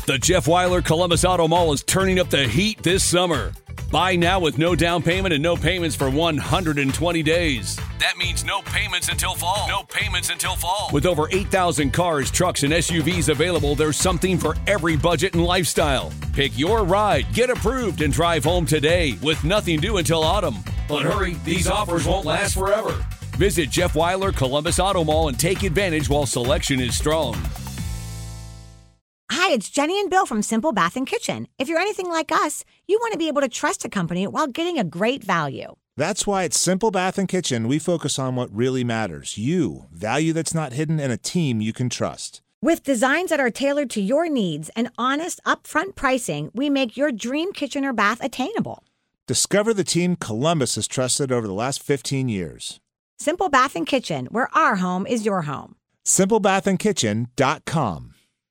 The Jeff Weiler Columbus Auto Mall is turning up the heat this summer. Buy now with no down payment and no payments for 120 days. That means no payments until fall. No payments until fall. With over 8,000 cars, trucks, and SUVs available, there's something for every budget and lifestyle. Pick your ride, get approved, and drive home today with nothing due until autumn. But hurry, these offers won't last forever. Visit Jeff Weiler Columbus Auto Mall and take advantage while selection is strong. Hi, it's Jenny and Bill from Simple Bath and Kitchen. If you're anything like us, you want to be able to trust a company while getting a great value. That's why at Simple Bath and Kitchen, we focus on what really matters. You, value that's not hidden, and a team you can trust. With designs that are tailored to your needs and honest, upfront pricing, we make your dream kitchen or bath attainable. Discover the team Columbus has trusted over the last 15 years. Simple Bath and Kitchen, where our home is your home. SimpleBathandKitchen.com.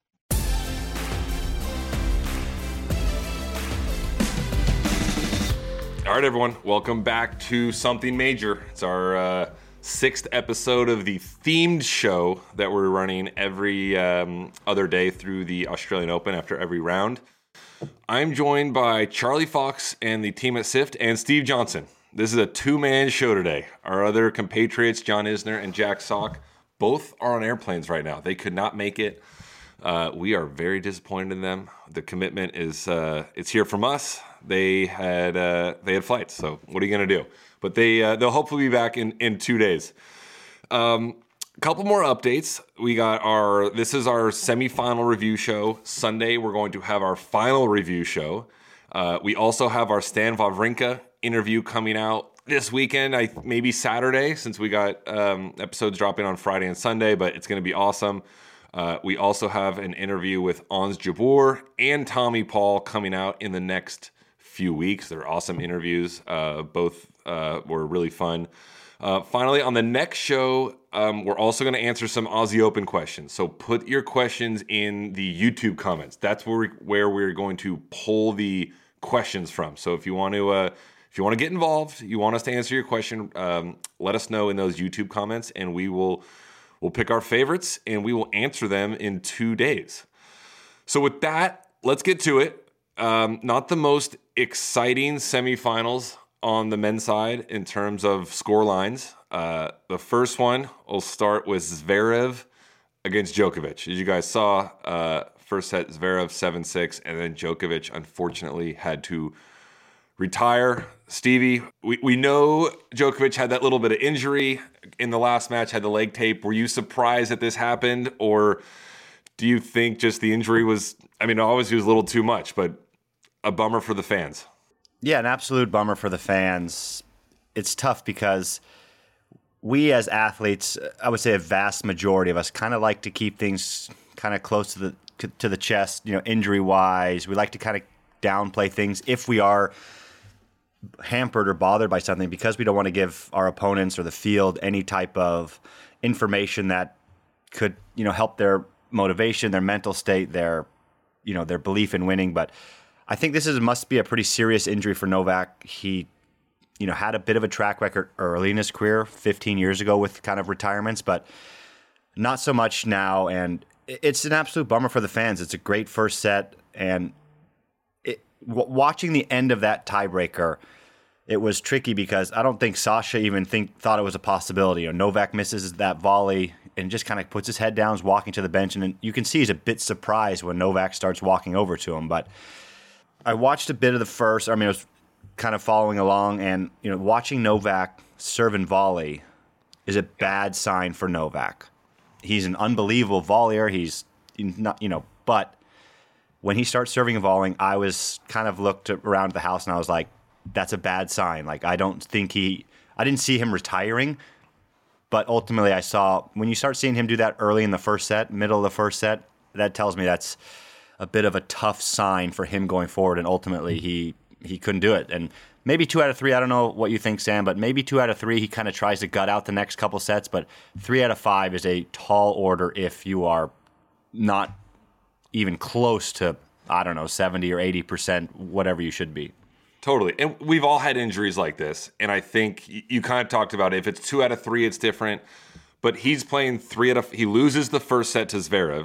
All right, everyone. Welcome back to Something Major. It's our sixth episode of the themed show that we're running every other day through the Australian Open after every round. I'm joined by Charlie Fox and the team at SIFT and Steve Johnson. This is a two-man show today. Our other compatriots, John Isner and Jack Sock, both are on airplanes right now. They could not make it. We are very disappointed in them. The commitment is it's here from us. They had flights, so what are you going to do? But they'll hopefully be back in 2 days. A couple more updates. This is our semifinal review show. Sunday, we're going to have our final review show. We also have our Stan Wawrinka interview coming out this weekend, maybe Saturday, since we got episodes dropping on Friday and Sunday, but it's going to be awesome. We also have an interview with Ons Jabeur and Tommy Paul coming out in the next few weeks. They're awesome interviews. Both were really fun. Finally, on the next show, we're also going to answer some Aussie Open questions. So put your questions in the YouTube comments. That's where we're going to pull the questions from. So if you want to get involved, you want us to answer your question, let us know in those YouTube comments, and we'll pick our favorites and we will answer them in 2 days. So with that, let's get to it. Not the most exciting semifinals on the men's side in terms of score lines. The first one, we'll start with Zverev against Djokovic. As you guys saw, first set Zverev 7-6, and then Djokovic unfortunately had to retire. Stevie, we know Djokovic had that little bit of injury in the last match, had the leg tape. Were you surprised that this happened, or do you think just the injury was, obviously it was a little too much, but a bummer for the fans? Yeah, an absolute bummer for the fans. It's tough because we as athletes, I would say a vast majority of us, kind of like to keep things kind of close to the chest, injury-wise. We like to kind of downplay things if we are hampered or bothered by something, because we don't want to give our opponents or the field any type of information that could, help their motivation, their mental state, their belief in winning. But I think this must be a pretty serious injury for Novak. He, had a bit of a track record early in his career, 15 years ago, with kind of retirements, but not so much now. And it's an absolute bummer for the fans. It's a great first set, and watching the end of that tiebreaker, it was tricky because I don't think Sasha even thought it was a possibility. Novak misses that volley and just kind of puts his head down, is walking to the bench, and you can see he's a bit surprised when Novak starts walking over to him. But I watched a bit of the first. I was kind of following along, and watching Novak serve and volley is a bad sign for Novak. He's an unbelievable volleyer. He's not, but when he starts serving and volleying, I was kind of looked around the house and I was like, that's a bad sign. Like, I didn't see him retiring, but ultimately I saw when you start seeing him do that early in the first set, middle of the first set, that tells me that's a bit of a tough sign for him going forward. And ultimately he couldn't do it. And maybe 2 out of 3, I don't know what you think, Sam, but maybe 2 out of 3, he kind of tries to gut out the next couple sets, but 3 out of 5 is a tall order if you are not even close to, 70 or 80%, whatever you should be. Totally. And we've all had injuries like this. And I think you kind of talked about it. If it's 2 out of 3, it's different. But he's playing he loses the first set to Zverev.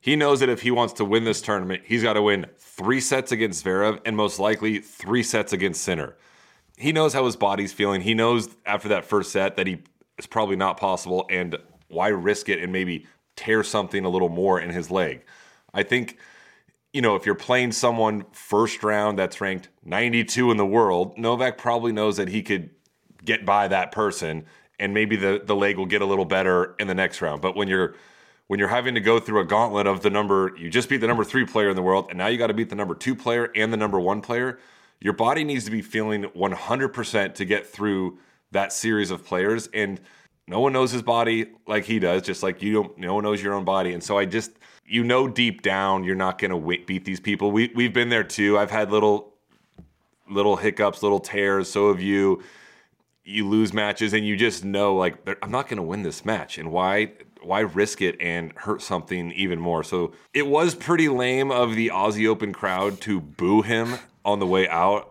He knows that if he wants to win this tournament, he's got to win 3 sets against Zverev and most likely 3 sets against Sinner. He knows how his body's feeling. He knows after that first set that it's probably not possible, and why risk it and maybe tear something a little more in his leg? I think, if you're playing someone first round that's ranked 92 in the world, Novak probably knows that he could get by that person, and maybe the leg will get a little better in the next round. But when you're having to go through a gauntlet of you just beat the number 3 player in the world, and now you got to beat the number 2 player and the number 1 player, your body needs to be feeling 100% to get through that series of players. And no one knows his body like he does, just like no one knows your own body. And so deep down, you're not going to beat these people. We've been there too. I've had little hiccups, little tears. So have you. You lose matches and you just know, I'm not going to win this match. And why risk it and hurt something even more? So it was pretty lame of the Aussie Open crowd to boo him on the way out.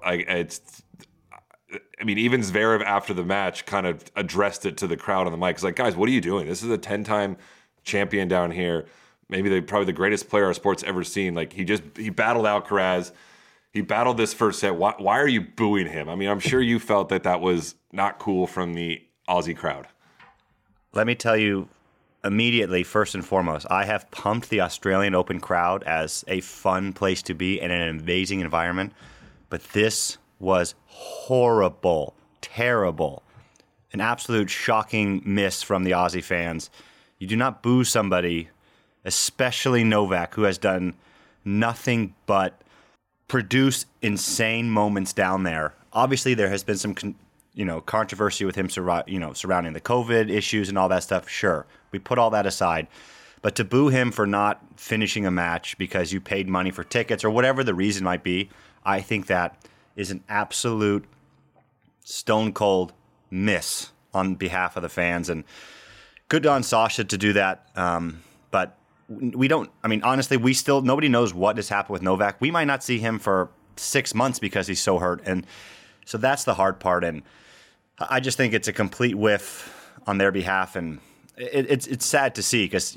Even Zverev after the match kind of addressed it to the crowd on the mic. It's like, guys, what are you doing? This is a 10-time champion down here. Maybe probably the greatest player our sport's ever seen. He battled Alcaraz. He battled this first set. Why are you booing him? I'm sure you felt that was not cool from the Aussie crowd. Let me tell you immediately, first and foremost, I have pumped the Australian Open crowd as a fun place to be and an amazing environment. But this was horrible, terrible, an absolute shocking miss from the Aussie fans. You do not boo somebody, especially Novak, who has done nothing but produce insane moments down there. Obviously, there has been some, controversy with him, surrounding the COVID issues and all that stuff. Sure, we put all that aside. But to boo him for not finishing a match because you paid money for tickets or whatever the reason might be, I think that is an absolute stone cold miss on behalf of the fans. And good on Sasha to do that. But we don't, honestly, nobody knows what has happened with Novak. We might not see him for 6 months because he's so hurt. And so that's the hard part. And I just think it's a complete whiff on their behalf. And it's sad to see because,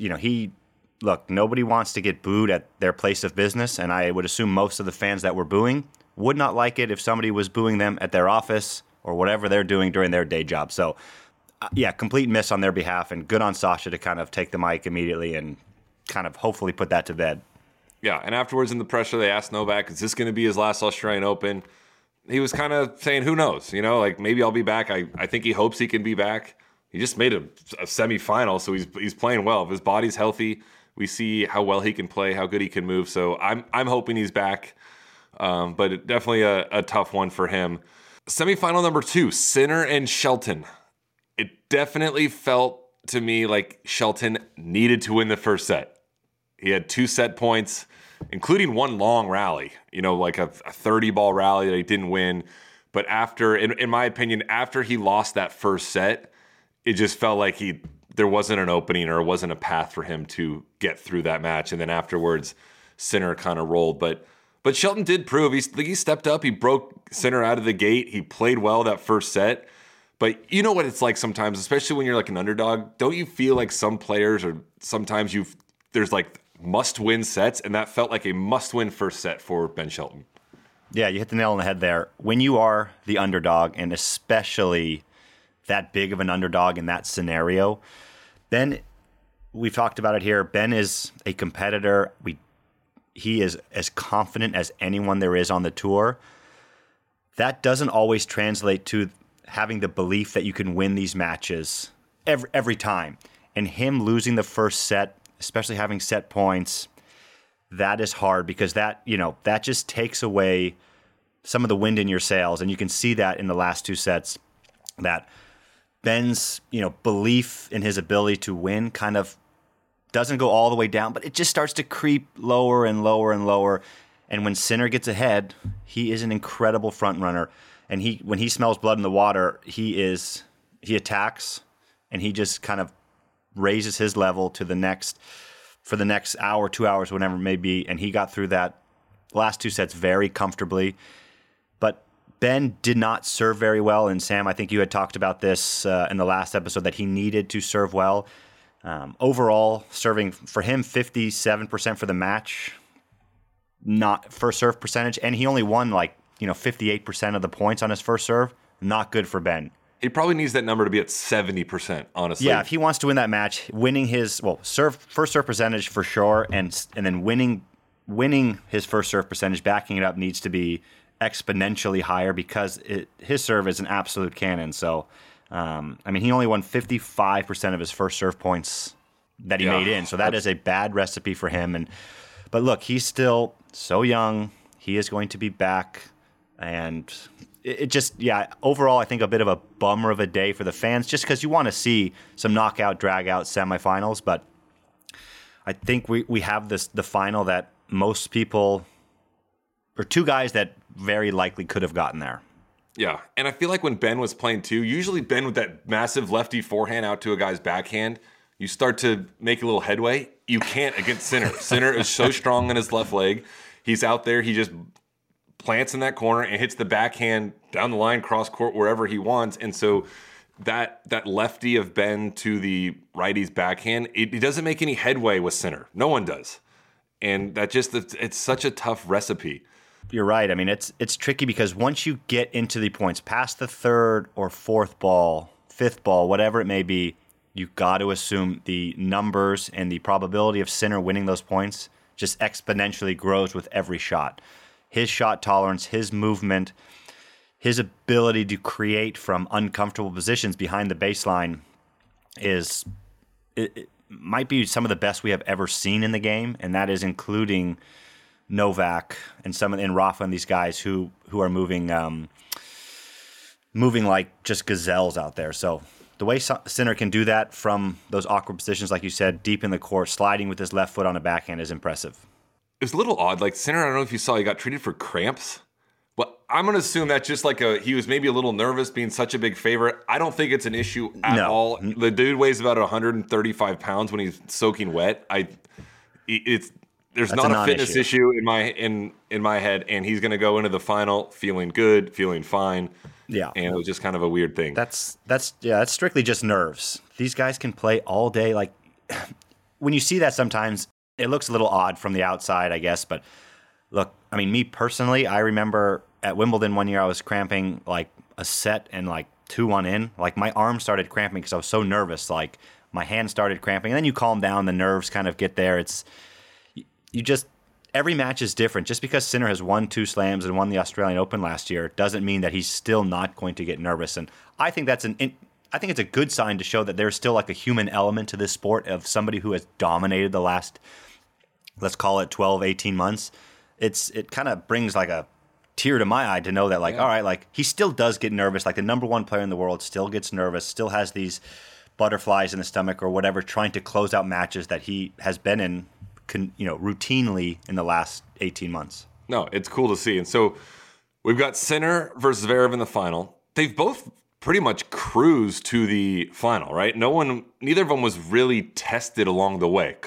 nobody wants to get booed at their place of business. And I would assume most of the fans that were booing would not like it if somebody was booing them at their office or whatever they're doing during their day job. So, complete miss on their behalf, and good on Sasha to kind of take the mic immediately and kind of hopefully put that to bed. Yeah, and afterwards in the pressure, they asked Novak, is this going to be his last Australian Open? He was kind of saying, who knows? Maybe I'll be back. I think he hopes he can be back. He just made a semifinal, so he's playing well. If his body's healthy, we see how well he can play, how good he can move. So I'm hoping he's back. But definitely a tough one for him. Semifinal number 2, Sinner and Shelton. It definitely felt to me like Shelton needed to win the first set. He had 2 set points, including one long rally, like a 30-ball rally that he didn't win. But in my opinion, after he lost that first set, it just felt like there wasn't an opening or wasn't a path for him to get through that match. And then afterwards, Sinner kind of rolled. But Shelton did prove he stepped up. He broke Sinner out of the gate. He played well that first set. But you know what it's like sometimes, especially when you're like an underdog. Don't you feel like some players or sometimes there's like must-win sets, and that felt like a must-win first set for Ben Shelton. Yeah, you hit the nail on the head there. When you are the underdog, and especially that big of an underdog in that scenario, Ben, we've talked about it here, Ben is a competitor. He is as confident as anyone there is on the tour. That doesn't always translate to having the belief that you can win these matches every time. And him losing the first set, especially having set points, that is hard because that just takes away some of the wind in your sails. And you can see that in the last 2 sets, that Ben's, belief in his ability to win kind of doesn't go all the way down, but it just starts to creep lower and lower and lower. And when Sinner gets ahead, he is an incredible front runner. And when he smells blood in the water, he attacks, and he just kind of raises his level to for the next hour, 2 hours, whatever it may be. And he got through that last 2 sets very comfortably. But Ben did not serve very well. And Sam, I think you had talked about this in the last episode, that he needed to serve well. Overall, serving for him 57% for the match, not first serve percentage, and he only won 58% of the points on his first serve. Not good for Ben. He probably needs that number to be at 70%, honestly. Yeah, if he wants to win that match, winning his first serve percentage for sure, and then winning his first serve percentage, backing it up, needs to be exponentially higher because his serve is an absolute cannon. So, he only won 55% of his first serve points that he made in. So that is a bad recipe for him. But look, he's still so young. He is going to be back, and overall, I think a bit of a bummer of a day for the fans, just because you want to see some knockout, drag-out semifinals. But I think we have the final that most people, or two guys that very likely could have gotten there. Yeah, and I feel like when Ben was playing too, usually Ben with that massive lefty forehand out to a guy's backhand, you start to make a little headway. You can't against Sinner. Sinner is so strong on his left leg. He's out there. He just plants in that corner and hits the backhand down the line, cross court, wherever he wants. And so that lefty of Ben to the righty's backhand, it doesn't make any headway with Sinner. No one does. And it's such a tough recipe. You're right. I mean, it's tricky because once you get into the points, past the third or fourth ball, fifth ball, whatever it may be, you've got to assume the numbers and the probability of Sinner winning those points just exponentially grows with every shot. His shot tolerance, his movement, his ability to create from uncomfortable positions behind the baseline it might be some of the best we have ever seen in the game, and that is including Novak and Rafa and these guys who are moving like just gazelles out there. So the way Sinner can do that from those awkward positions, like you said, deep in the court, sliding with his left foot on a backhand is impressive. It's a little odd. Like Sinner, I don't know if you saw, he got treated for cramps. But I'm going to assume that's just he was maybe a little nervous being such a big favorite. I don't think it's an issue at all. The dude weighs about 135 pounds when he's soaking wet. There's that's not a fitness issue in my head, and he's going to go into the final feeling good, feeling fine. Yeah, and it was just kind of a weird thing. That's strictly just nerves. These guys can play all day. Like when you see that, sometimes it looks a little odd from the outside, I guess. But look, I mean, me personally, I remember at Wimbledon one year I was cramping like a set and 2-1 in. Like my arm started cramping because I was so nervous. Like my hand started cramping, and then you calm down, the nerves kind of get there. Every match is different. Just because Sinner has won 2 slams and won the Australian Open last year doesn't mean that he's still not going to get nervous. And I think I think it's a good sign to show that there's still a human element to this sport of somebody who has dominated the last, let's call it 12, 18 months. It kind of brings a tear to my eye to know that all right, he still does get nervous. Like the number one player in the world still gets nervous, still has these butterflies in the stomach or whatever, trying to close out matches that he has been in routinely in the last 18 months. No, it's cool to see. And so we've got Sinner versus Zverev in the final. They've both pretty much cruised to the final, right? Neither of them was really tested along the way.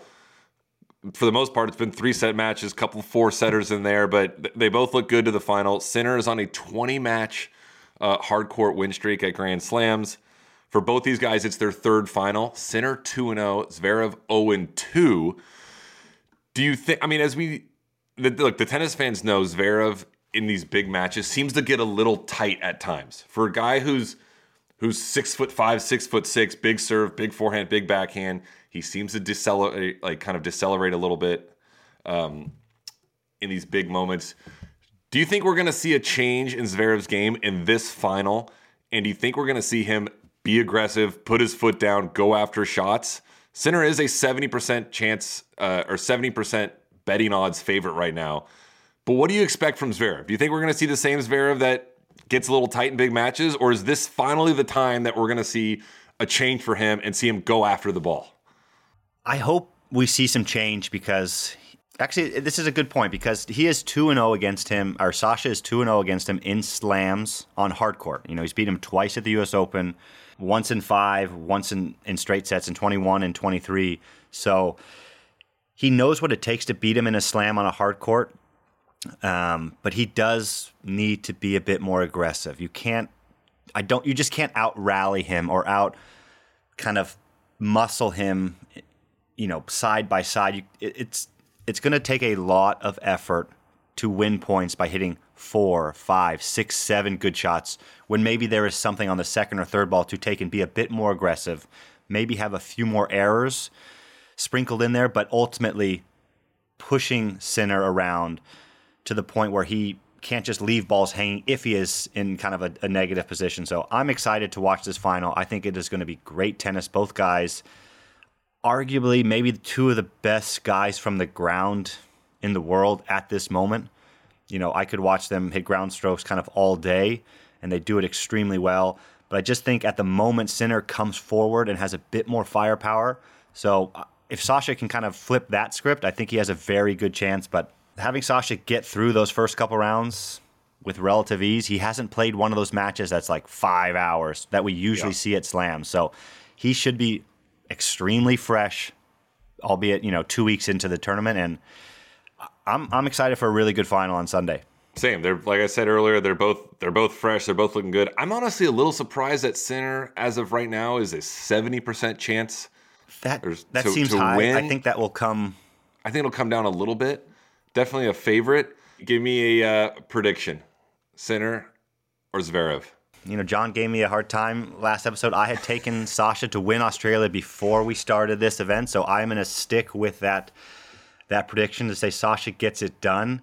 For the most part, it's been 3-set matches, couple 4-setters in there, but they both look good to the final. Sinner is on a 20-match hardcourt win streak at Grand Slams. For both these guys, it's their third final. Sinner 2-0, Zverev 0-2. Do you think? I mean, the tennis fans know Zverev in these big matches seems to get a little tight at times. For a guy who's 6'5", 6'6", big serve, big forehand, big backhand, he seems to decelerate a little bit in these big moments. Do you think we're going to see a change in Zverev's game in this final? And do you think we're going to see him be aggressive, put his foot down, go after shots? Sinner is a 70% chance or 70% betting odds favorite right now. But what do you expect from Zverev? Do you think we're going to see the same Zverev that gets a little tight in big matches? Or is this finally the time that we're going to see a change for him and see him go after the ball? I hope we see some change because actually this is a good point because he is 2-0 against him, or Sasha is 2-0 against him in slams on hard court. He's beat him twice at the U.S. Open, once in 5, once in straight sets in 21 and 23. So he knows what it takes to beat him in a slam on a hard court. But he does need to be a bit more aggressive. You just can't out rally him or out kind of muscle him, side by side. It's going to take a lot of effort to win points by hitting 4, 5, 6, 7 good shots when maybe there is something on the second or third ball to take and be a bit more aggressive, maybe have a few more errors sprinkled in there, but ultimately pushing Sinner around to the point where he can't just leave balls hanging if he is in kind of a negative position. So I'm excited to watch this final. I think it is going to be great tennis. Both guys, arguably maybe two of the best guys from the ground in the world at this moment. I could watch them hit ground strokes kind of all day, and they do it extremely well. But I just think at the moment, Sinner comes forward and has a bit more firepower. So if Sasha can kind of flip that script, I think he has a very good chance. But having Sasha get through those first couple rounds with relative ease, he hasn't played one of those matches that's like 5 hours that we usually see at Slam. So he should be extremely fresh, albeit 2 weeks into the tournament, and I'm excited for a really good final on Sunday. Same. They're, like I said earlier, they're both fresh. They're both looking good. I'm honestly a little surprised that Sinner, as of right now, is a 70% chance. That seems high. Win. I think that will come. I think it'll come down a little bit. Definitely a favorite. Give me a prediction: Sinner or Zverev. John gave me a hard time last episode. I had taken Sasha to win Australia before we started this event, so I'm going to stick with that prediction to say Sasha gets it done.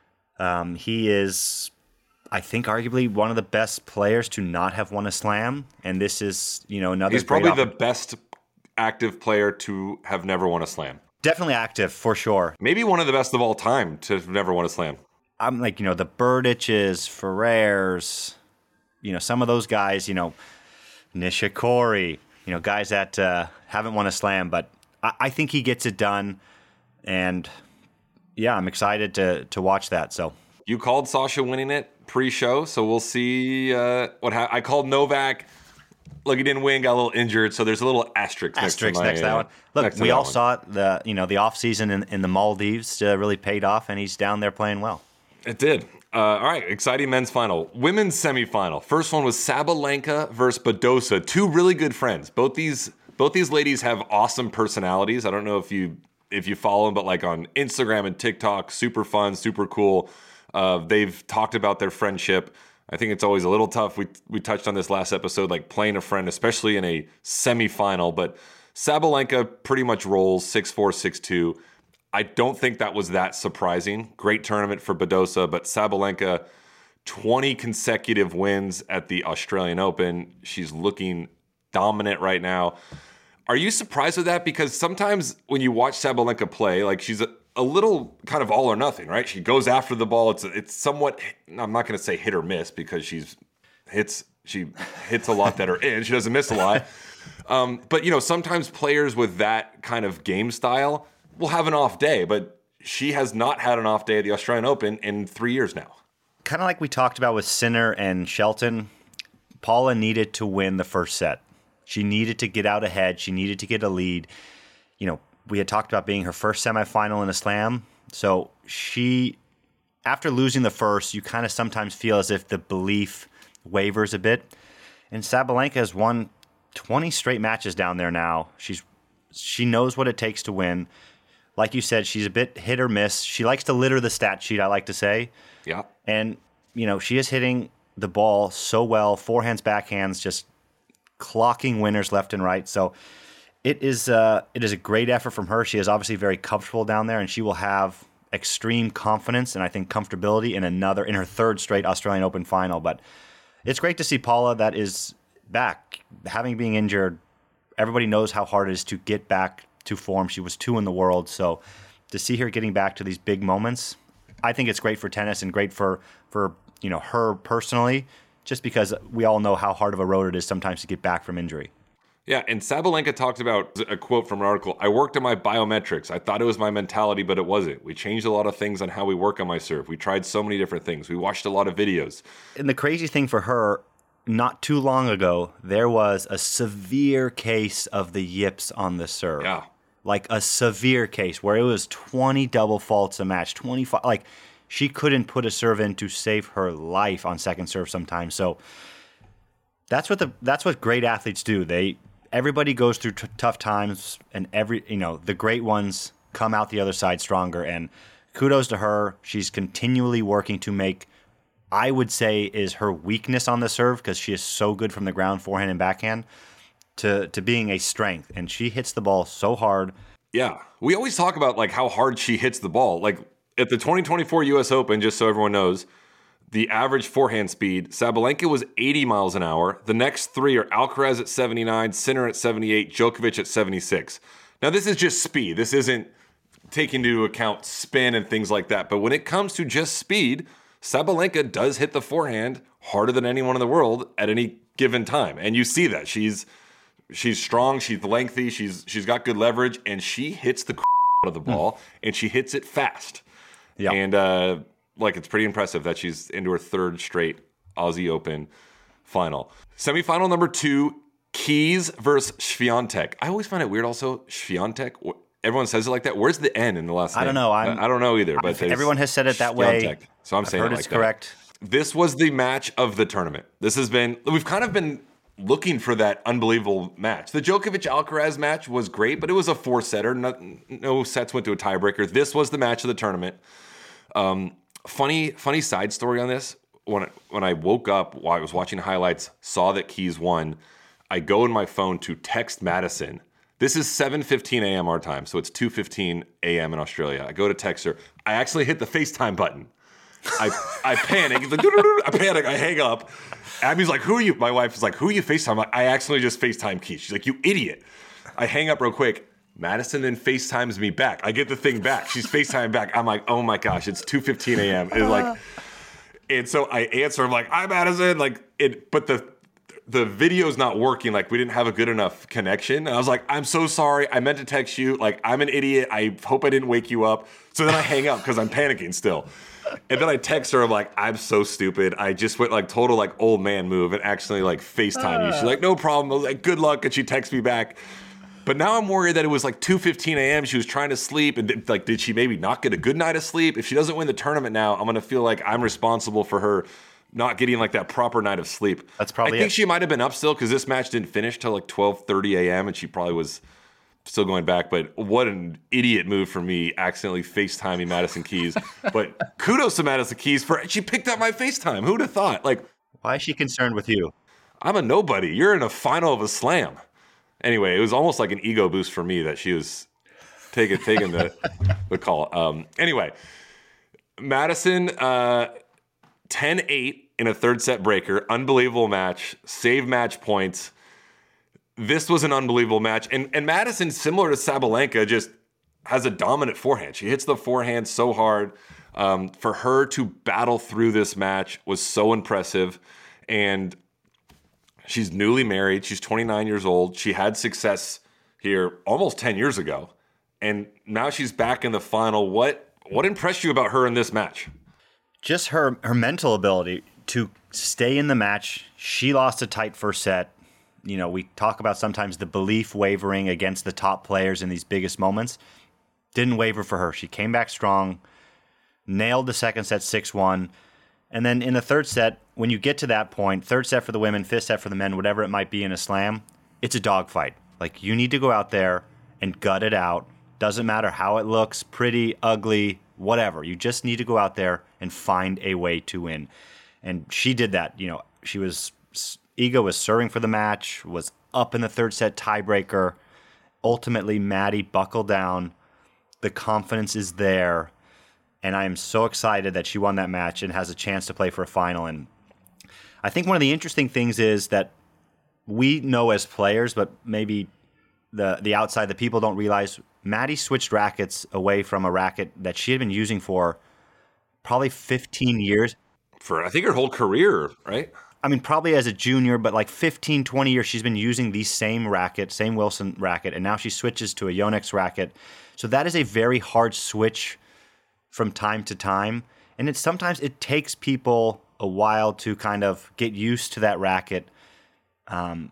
He is, I think, arguably one of the best players to not have won a Slam, and this is, another. He's probably the best active player to have never won a Slam. Definitely active, for sure. Maybe one of the best of all time to have never won a Slam. I'm like, the Berdiches, Ferrers, some of those guys, Nishikori, guys that haven't won a Slam, but I think he gets it done. And yeah, I'm excited to watch that. So you called Sasha winning it pre-show, so we'll see what happens. I called Novak. Look, he didn't win, got a little injured, so there's a little asterisk next to that one. Look, we all saw it. The off season in the Maldives really paid off, and he's down there playing well. It did. All right, exciting men's final. Women's semifinal. First one was Sabalenka versus Badosa. Two really good friends. Both these ladies have awesome personalities. I don't know if you follow them, but like on Instagram and TikTok, super fun, super cool. They've talked about their friendship. I think it's always a little tough. We touched on this last episode, like playing a friend, especially in a semifinal. But Sabalenka pretty much rolls 6-4, 6-2. I don't think that was that surprising. Great tournament for Badosa, but Sabalenka, 20 consecutive wins at the Australian Open. She's looking dominant right now. Are you surprised with that? Because sometimes when you watch Sabalenka play, like she's a little kind of all or nothing, right? She goes after the ball. It's somewhat, I'm not going to say hit or miss because she hits a lot that are in. She doesn't miss a lot. But sometimes players with that kind of game style will have an off day, but she has not had an off day at the Australian Open in 3 years now. Kind of like we talked about with Sinner and Shelton, Paula needed to win the first set. She needed to get out ahead. She needed to get a lead. We had talked about being her first semifinal in a Slam. So she, after losing the first, you kind of sometimes feel as if the belief wavers a bit. And Sabalenka has won 20 straight matches down there now. She knows what it takes to win. Like you said, she's a bit hit or miss. She likes to litter the stat sheet, I like to say. Yeah. And, she is hitting the ball so well, forehands, backhands, just clocking winners left and right. So it is a great effort from her. She is obviously very comfortable down there, and she will have extreme confidence and I think comfortability in her third straight Australian Open final. But it's great to see Paula that is back. Having been injured, everybody knows how hard it is to get back to form. She was 2 in the world, so to see her getting back to these big moments, I think it's great for tennis and great for her personally, just because we all know how hard of a road it is sometimes to get back from injury. Yeah, and Sabalenka talked about a quote from an article. I worked on my biometrics. I thought it was my mentality, but it wasn't. We changed a lot of things on how we work on my serve. We tried so many different things. We watched a lot of videos. And the crazy thing for her, not too long ago, there was a severe case of the yips on the serve. Yeah. Like a severe case where it was 20 double faults a match, 25. Like she couldn't put a serve in to save her life on second serve sometimes. So that's what great athletes do. everybody goes through tough times, and the great ones come out the other side stronger. And kudos to her. She's continually working to make, I would say, is her weakness on the serve, because she is so good from the ground, forehand and backhand, to being a strength. And she hits the ball so hard. Yeah. We always talk about like how hard she hits the ball. Like at the 2024 US Open, just so everyone knows, the average forehand speed, Sabalenka was 80 miles an hour. The next three are Alcaraz at 79, Sinner at 78, Djokovic at 76. Now, this is just speed. This isn't taking into account spin and things like that. But when it comes to just speed, Sabalenka does hit the forehand harder than anyone in the world at any given time. And you see that. She's strong, she's lengthy, she's got good leverage, and she hits the out of the ball, and she hits it fast. Yeah. And it's pretty impressive that she's into her third straight Aussie Open final. Semifinal number 2, Keys versus Swiatek. I always find it weird also, Swiatek. Everyone says it like that. Where's the N in the last name? I don't know. I don't know either. But everyone has said it that way. So I'm saying I've heard it like it's that. correct. This was the match of the tournament. We've kind of been looking for that unbelievable match. The Djokovic-Alcaraz match was great, but it was a 4-setter. No sets went to a tiebreaker. This was the match of the tournament. Funny side story on this. When I woke up while I was watching highlights, saw that Keys won, I go in my phone to text Madison. This is 7:15 a.m. our time, so it's 2:15 a.m. in Australia. I go to text her. I actually hit the FaceTime button. I panic. I panic. I hang up. Abby's like, "Who are you?" My wife is like, "Who are you FaceTime?" I'm like, I accidentally just FaceTime Keith. She's like, "You idiot." I hang up real quick. Madison then FaceTimes me back. I get the thing back. She's FaceTiming back. I'm like, oh my gosh, it's 2:15 a.m. And so I answer. I'm like, "Hi, Madison." But the video's not working. Like, we didn't have a good enough connection. And I was like, "I'm so sorry. I meant to text you. Like, I'm an idiot. I hope I didn't wake you up." So then I hang up because I'm panicking still. And then I text her. I'm like, "I'm so stupid. I just went total old man move and actually FaceTime you." She's like, "No problem." I was like, "Good luck." And she texts me back. But now I'm worried that it was 2:15 a.m. She was trying to sleep. And did she maybe not get a good night of sleep? If she doesn't win the tournament now, I'm going to feel like I'm responsible for her not getting that proper night of sleep. That's probably I think she might have been up still because this match didn't finish till 12:30 a.m. and she probably was still going back. But what an idiot move for me, accidentally FaceTiming Madison Keys. But kudos to Madison Keys she picked up my FaceTime. Who'd have thought? Why is she concerned with you? I'm a nobody. You're in a final of a slam. Anyway, it was almost like an ego boost for me that she was taking the call. Anyway, Madison 10-8 in a third set breaker. Unbelievable match. Save match points. This was an unbelievable match. And Madison, similar to Sabalenka, just has a dominant forehand. She hits the forehand so hard. For her to battle through this match was so impressive. And she's newly married. She's 29 years old. She had success here almost 10 years ago. And now she's back in the final. What impressed you about her in this match? Just her mental ability to stay in the match. She lost a tight first set. We talk about sometimes the belief wavering against the top players in these biggest moments. Didn't waver for her. She came back strong, nailed the second set 6-1. And then in the third set, when you get to that point, third set for the women, fifth set for the men, whatever it might be in a slam, it's a dogfight. You need to go out there and gut it out. Doesn't matter how it looks, pretty, ugly, whatever. You just need to go out there and find a way to win. And she did that. Iga was serving for the match, was up in the third set tiebreaker. Ultimately, Maddie buckled down. The confidence is there. And I am so excited that she won that match and has a chance to play for a final. And I think one of the interesting things is that we know as players, but maybe the outside, the people don't realize, Maddie switched rackets away from a racket that she had been using for probably 15 years. For, I think, her whole career, right? I mean, probably as a junior, but 15, 20 years, she's been using the same racket, same Wilson racket, and now she switches to a Yonex racket. So that is a very hard switch from time to time. And sometimes it takes people a while to kind of get used to that racket. And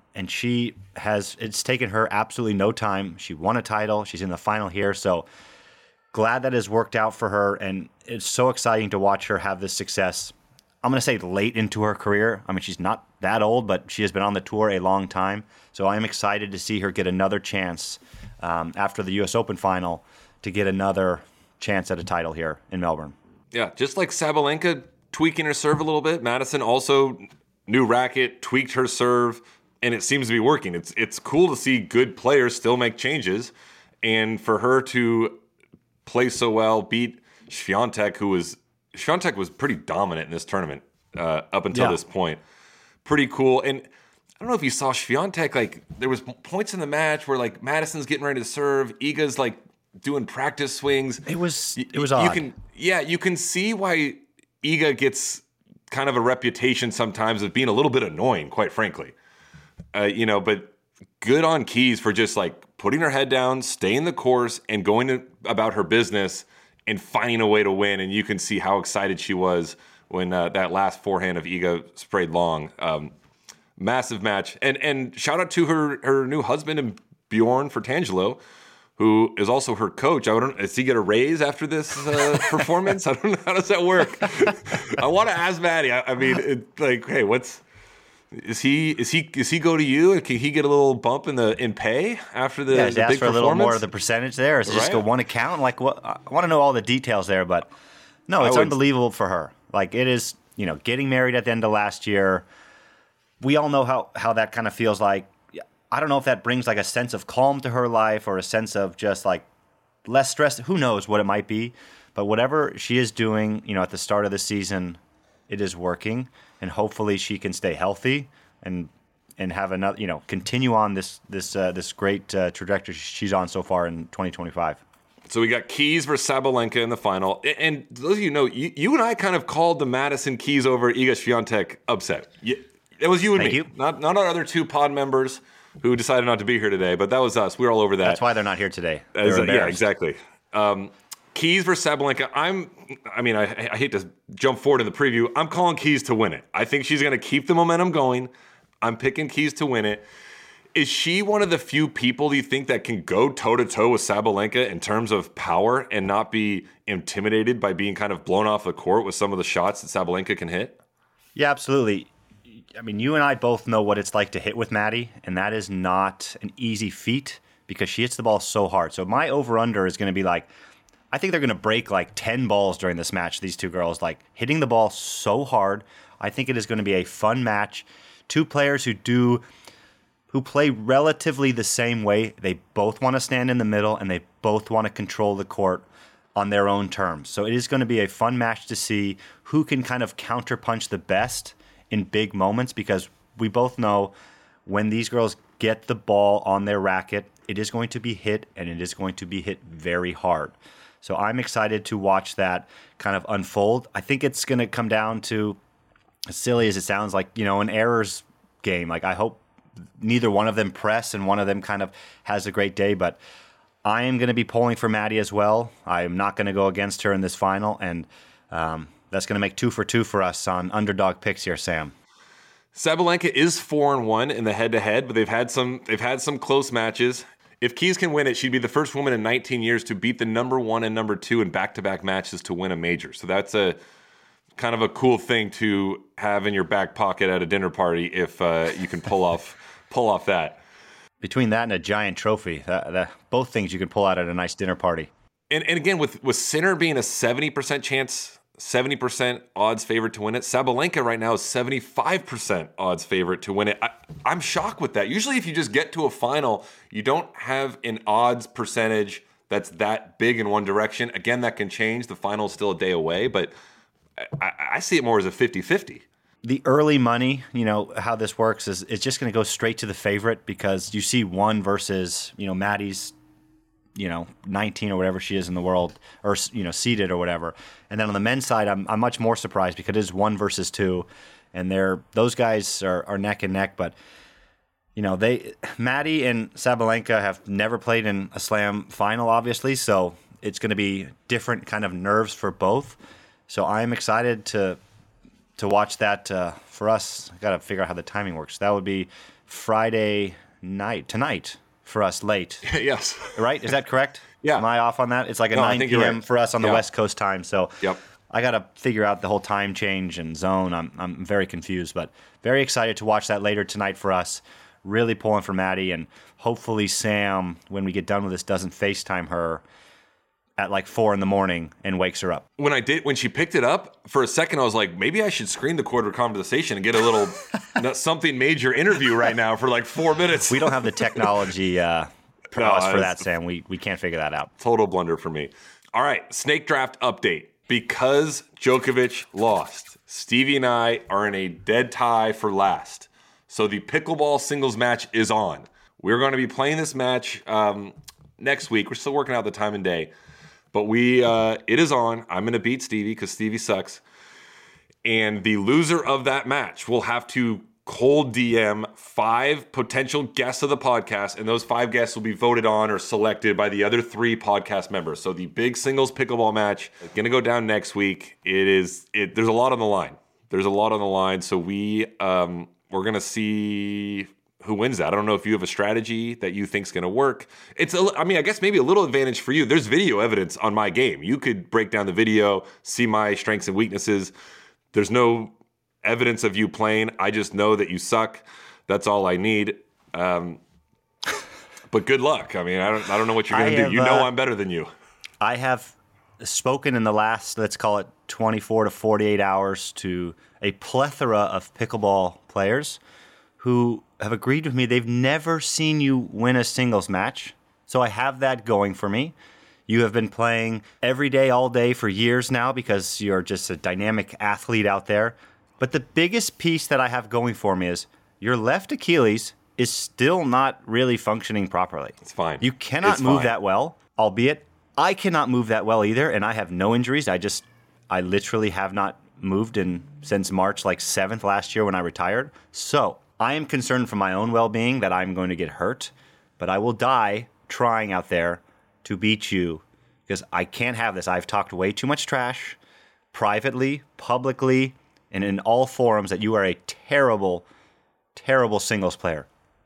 it's taken her absolutely no time. She won a title. She's in the final here. So glad that has worked out for her. And it's so exciting to watch her have this success. I'm going to say late into her career. I mean, she's not that old, but she has been on the tour a long time. So I am excited to see her get another chance after the U.S. Open final to get another chance at a title here in Melbourne. Yeah, just like Sabalenka tweaking her serve a little bit, Madison also, new racket, tweaked her serve, and it seems to be working. It's cool to see good players still make changes, and for her to play so well, beat Swiatek, Swiatek was pretty dominant in this tournament up until this point. Pretty cool. And I don't know if you saw Swiatek, like there was points in the match where like Madison's getting ready to serve, Iga's like doing practice swings. It was odd. You can see why Iga gets kind of a reputation sometimes of being a little bit annoying, quite frankly. But good on Keys for just like putting her head down, staying the course, and going about her business and finding a way to win. And you can see how excited she was when that last forehand of Iga sprayed long. Massive match. And shout out to her new husband and Bjorn Fratangelo, who is also her coach. Does he get a raise after this performance? I don't know. How does that work? I want to ask Maddie. I mean, hey, is he go to you? Can he get a little bump in pay after the, the big performance? For a little more of the percentage there? Or is it just go one account? Like what? I want to know all the details there, but no, it's unbelievable for her. Like it is, getting married at the end of last year. We all know how that kind of feels like. I don't know if that brings like a sense of calm to her life or a sense of just like less stress. Who knows what it might be, but whatever she is doing, at the start of the season, it is working, and hopefully she can stay healthy and have another, continue on this great trajectory she's on so far in 2025. So we got Keys versus Sabalenka in the final, and those of you know, you and I kind of called the Madison Keys over Iga Swiatek upset. It was you and me, not our other two pod members who decided not to be here today, but that was us. We were all over that. That's why they're not here today. Yeah, exactly. Keys versus Sabalenka. I hate to jump forward in the preview. I'm calling Keys to win it. I think she's going to keep the momentum going. I'm picking Keys to win it. Is she one of the few people, do you think, that can go toe-to-toe with Sabalenka in terms of power and not be intimidated by being kind of blown off the court with some of the shots that Sabalenka can hit? Yeah, absolutely. I mean, you and I both know what it's like to hit with Maddie, and that is not an easy feat because she hits the ball so hard. So my over-under is going to be like, I think they're going to break like 10 balls during this match, these two girls, like hitting the ball so hard. I think it is going to be a fun match. Two players who play relatively the same way. They both want to stand in the middle, and they both want to control the court on their own terms. So it is going to be a fun match to see who can kind of counterpunch the best in big moments, because we both know when these girls get the ball on their racket, it is going to be hit, and it is going to be hit very hard. So I'm excited to watch that kind of unfold. I think it's going to come down to, as silly as it sounds, like, an errors game. Like, I hope neither one of them press and one of them kind of has a great day, but I am going to be pulling for Maddie as well. I am not going to go against her in this final, and that's going to make 2 for 2 for us on underdog picks here, Sam. Sabalenka is 4-1 in the head-to-head, but they've had some close matches. If Keys can win it, she'd be the first woman in 19 years to beat the number 1 and number 2 in back-to-back matches to win a major. So that's a kind of a cool thing to have in your back pocket at a dinner party if you can pull off that. Between that and a giant trophy, both things you can pull out at a nice dinner party. And again, with Sinner being a 70% chance, 70% odds favorite to win it, Sabalenka right now is 75% odds favorite to win it. I'm shocked with that. Usually if you just get to a final, you don't have an odds percentage that's that big in one direction. Again, that can change. The final's still a day away, but I see it more as a 50-50. The early money, how this works is it's just going to go straight to the favorite because you see one versus, Maddie's, 19 or whatever she is in the world, or, seeded or whatever. And then on the men's side, I'm much more surprised because it is 1 versus 2, and those guys are neck and neck. But, Maddie and Sabalenka have never played in a slam final, obviously, so it's going to be different kind of nerves for both. So I'm excited to watch that for us. I got to figure out how the timing works. That would be Friday night, tonight for us late. Yes. Right? Is that correct? Yeah. Am I off on that? It's like a 9 p.m. right. for us on the West Coast time. So yep. I got to figure out the whole time change and zone. I'm very confused, but very excited to watch that later tonight for us. Really pulling for Maddie, and hopefully Sam, when we get done with this, doesn't FaceTime her at like 4 a.m. and wakes her up. When she picked it up, for a second I was like, maybe I should screen the quarter conversation and get a little something major interview right now for like 4 minutes. We don't have the technology prowess for that, Sam. We can't figure that out. Total blunder for me. All right, snake draft update. Because Djokovic lost, Stevie and I are in a dead tie for last. So the pickleball singles match is on. We're going to be playing this match next week. We're still working out the time and day. But it is on. I'm going to beat Stevie because Stevie sucks. And the loser of that match will have to cold DM 5 potential guests of the podcast. And those 5 guests will be voted on or selected by the other 3 podcast members. So the big singles pickleball match is going to go down next week. There's a lot on the line. There's a lot on the line. So we're going to see who wins that. I don't know if you have a strategy that you think's going to work. I guess maybe a little advantage for you. There's video evidence on my game. You could break down the video, see my strengths and weaknesses. There's no evidence of you playing. I just know that you suck. That's all I need. But good luck. I mean, I don't know what you're going to do. You know I'm better than you. I have spoken in the last, let's call it 24 to 48 hours, to a plethora of pickleball players who have agreed with me. They've never seen you win a singles match. So I have that going for me. You have been playing every day, all day for years now because you're just a dynamic athlete out there. But the biggest piece that I have going for me is your left Achilles is still not really functioning properly. It's fine. You cannot move that well, albeit I cannot move that well either, and I have no injuries. I literally have not moved since March 7th last year when I retired. So I am concerned for my own well-being that I'm going to get hurt, but I will die trying out there to beat you because I can't have this. I've talked way too much trash privately, publicly, and in all forums that you are a terrible, terrible singles player.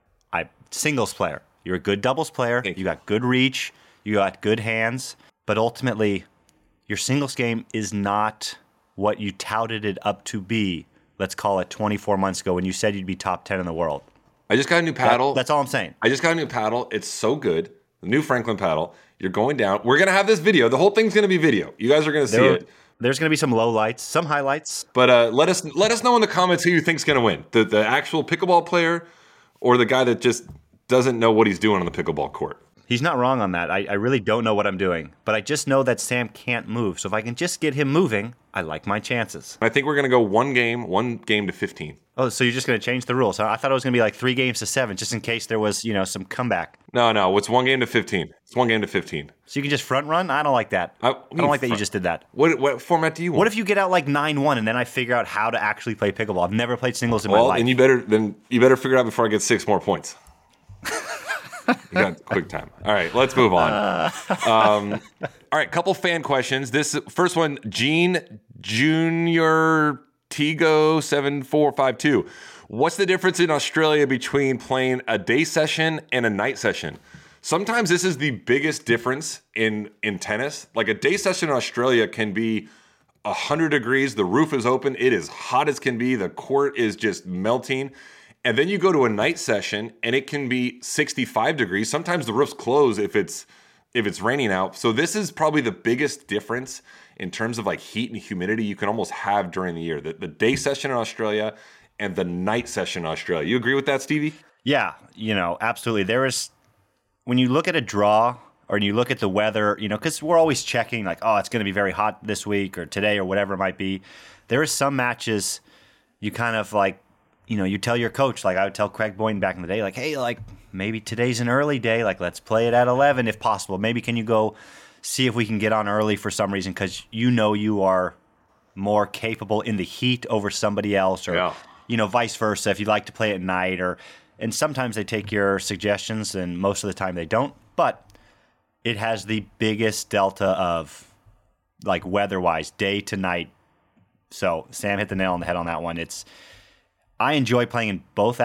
You're a good doubles player. You got good reach. You got good hands. But ultimately, your singles game is not what you touted it up to be, let's call it 24 months ago when you said you'd be top 10 in the world. I just got a new paddle. That's all I'm saying. I just got a new paddle. It's so good. The new Franklin paddle. You're going down. We're going to have this video. The whole thing's going to be video. You guys are going to see it. There's going to be some low lights, some highlights. But let us know in the comments who you think's going to win. The actual pickleball player or the guy that just doesn't know what he's doing on the pickleball court. He's not wrong on that. I really don't know what I'm doing. But I just know that Sam can't move. So if I can just get him moving, I like my chances. I think we're going to go one game to 15. Oh, so you're just going to change the rules. I thought it was going to be like 3 games to 7, just in case there was, some comeback. No. It's 1 game to 15. It's 1 game to 15. So you can just front run? I don't like that. I don't like that you just did that. What format do you want? What if you get out like 9-1 and then I figure out how to actually play pickleball? I've never played singles in my life. Well, then you better figure it out before I get 6 more points. You got quick time. All right, let's move on. All right, couple fan questions. This first one, Gene Junior Tigo 7452. What's the difference in Australia between playing a day session and a night session? Sometimes this is the biggest difference in tennis. Like a day session in Australia can be 100 degrees. The roof is open. It is hot as can be. The court is just melting. And then you go to a night session and it can be 65 degrees. Sometimes the roofs close if it's raining out. So this is probably the biggest difference in terms of like heat and humidity you can almost have during the year. The day session in Australia and the night session in Australia. You agree with that, Stevie? Yeah, absolutely. When you look at a draw or you look at the weather, because we're always checking like, oh, it's going to be very hot this week or today or whatever it might be. There are some matches you kind of like, you tell your coach, like I would tell Craig Boynton back in the day, like, hey, like maybe today's an early day. Like let's play it at 11 if possible. Maybe can you go see if we can get on early for some reason because you are more capable in the heat over somebody else or, vice versa if you like to play at night and sometimes they take your suggestions and most of the time they don't. But it has the biggest delta of like weather-wise, day to night. So Sam hit the nail on the head on that one. I enjoy playing in both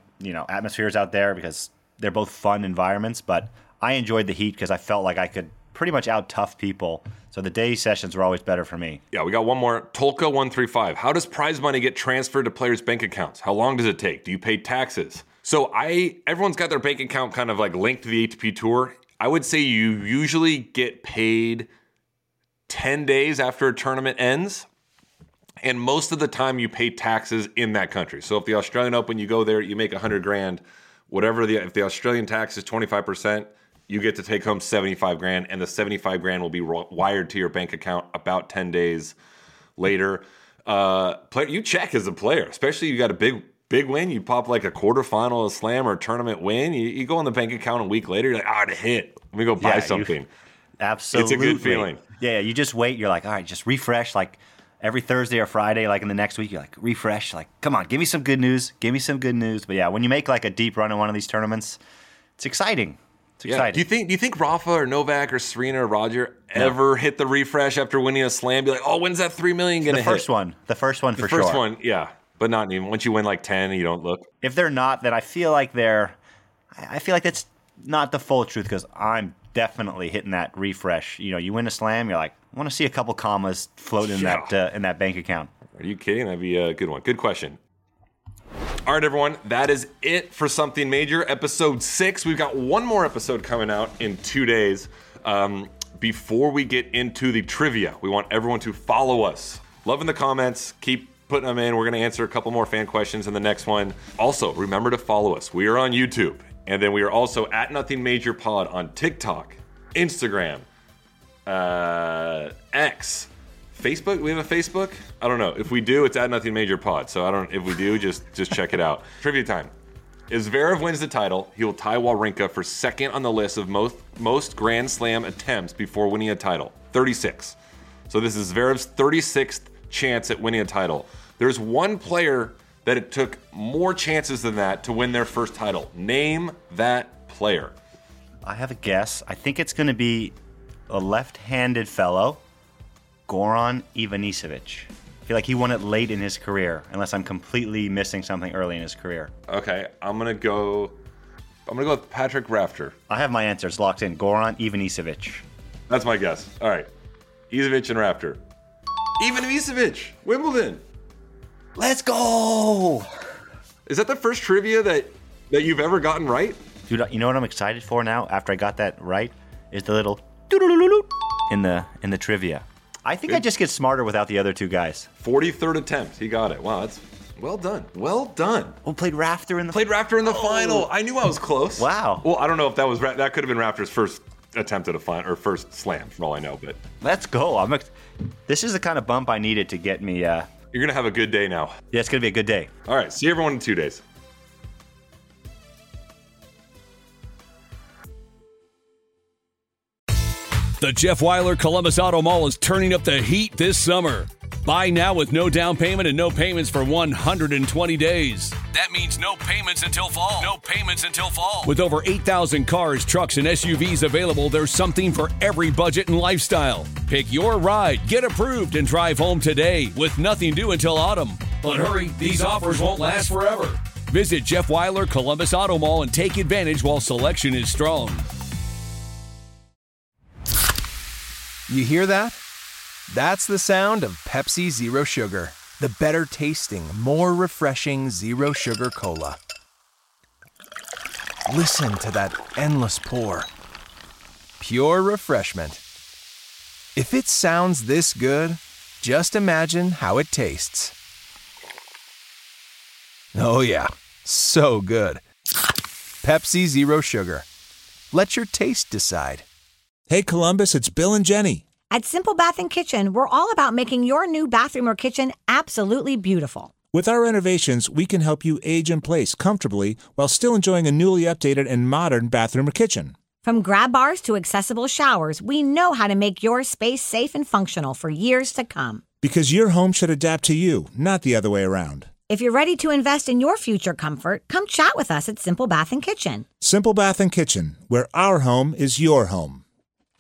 atmospheres out there because they're both fun environments, but I enjoyed the heat because I felt like I could pretty much out tough people. So the day sessions were always better for me. Yeah, we got one more. Tolka135. How does prize money get transferred to players' bank accounts? How long does it take? Do you pay taxes? So everyone's got their bank account kind of like linked to the ATP Tour. I would say you usually get paid 10 days after a tournament ends. And most of the time you pay taxes in that country. So if the Australian Open, you go there, you make $100,000, if the Australian tax is 25%, you get to take home $75,000, and the $75,000 will be wired to your bank account about 10 days later. You check as a player, especially if you got a big win. You pop like a quarterfinal, a slam, or a tournament win. You go on the bank account a week later, you're like, it hit. Let me go buy something. Absolutely. It's a good feeling. Yeah, you just wait. You're like, all right, just refresh. Like every Thursday or Friday, like in the next week, you're like, refresh. Like, come on, give me some good news. Give me some good news. But yeah, when you make like a deep run in one of these tournaments, it's exciting. It's exciting. Do you think Rafa or Novak or Serena or Roger ever hit the refresh after winning a slam? Be like, when's that $3 million gonna hit? The first one for sure. The first one, yeah, but not even once you win like 10, you don't look. If they're not, then I feel like that's not the full truth, because I'm definitely hitting that refresh. You win a slam, you're like, I want to see a couple commas float in that bank account. Are you kidding? That'd be a good one. Good question. All right, everyone, that is it for Something Major, episode 6. We've got one more episode coming out in 2 days. Before we get into the trivia, we want everyone to follow us. Love in the comments. Keep putting them in. We're going to answer a couple more fan questions in the next one. Also, remember to follow us. We are on YouTube, and then we are also at Nothing Major Pod on TikTok, Instagram, X, Facebook. We have a Facebook? I don't know. If we do, it's at Nothing Major Pod. So if we do, just check it out. Trivia time. If Zverev wins the title, he will tie Wawrinka for second on the list of most Grand Slam attempts before winning a title. 36. So this is Zverev's 36th chance at winning a title. There's one player that it took more chances than that to win their first title. Name that player. I have a guess. I think it's going to be a left-handed fellow, Goran Ivanisevic. I feel like he won it late in his career, unless I'm completely missing something early in his career. Okay, I'm gonna go with Patrick Rafter. I have my answer. It's locked in. Goran Ivanisevic. That's my guess. All right, Isevic and Rafter. Ivanisevic, Wimbledon. Let's go! Is that the first trivia that you've ever gotten right? Dude, you know what I'm excited for now? After I got that right, is the little in the trivia. I think I just get smarter without the other two guys. 43rd attempt. He got it. Wow, that's well done. Well done. Oh, played Rafter in the final. I knew I was close. Wow. Well, I don't know if that could have been Rafter's first attempt at a final or first slam, for all I know. But let's go. This is the kind of bump I needed to get me. You're gonna have a good day now. Yeah, it's gonna be a good day. All right. See everyone in 2 days. The Jeff Weiler Columbus Auto Mall is turning up the heat this summer. Buy now with no down payment and no payments for 120 days. That means no payments until fall. No payments until fall. With over 8,000 cars, trucks, and SUVs available, there's something for every budget and lifestyle. Pick your ride, get approved, and drive home today with nothing due until autumn. But hurry, these offers won't last forever. Visit Jeff Weiler Columbus Auto Mall and take advantage while selection is strong. You hear that? That's the sound of Pepsi Zero Sugar, the better tasting, more refreshing Zero Sugar Cola. Listen to that endless pour. Pure refreshment. If it sounds this good, just imagine how it tastes. Oh yeah, so good. Pepsi Zero Sugar. Let your taste decide. Hey Columbus, it's Bill and Jenny. At Simple Bath and Kitchen, we're all about making your new bathroom or kitchen absolutely beautiful. With our renovations, we can help you age in place comfortably while still enjoying a newly updated and modern bathroom or kitchen. From grab bars to accessible showers, we know how to make your space safe and functional for years to come. Because your home should adapt to you, not the other way around. If you're ready to invest in your future comfort, come chat with us at Simple Bath and Kitchen. Simple Bath and Kitchen, where our home is your home.